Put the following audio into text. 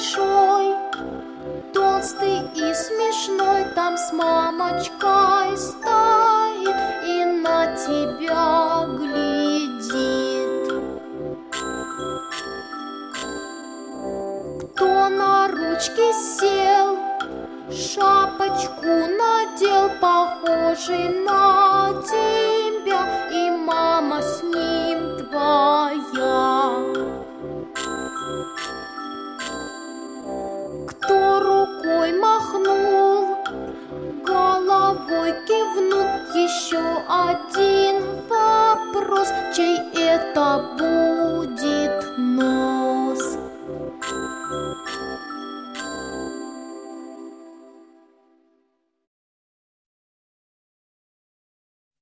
большой, толстый и смешной, там с мамочкой стоит и на тебя глядит. Кто на ручки сел, шапочку надел, похожий на тебя, и мама с ним твоя. Кто рукой махнул, головой кивнул, еще один вопрос, чей это будет?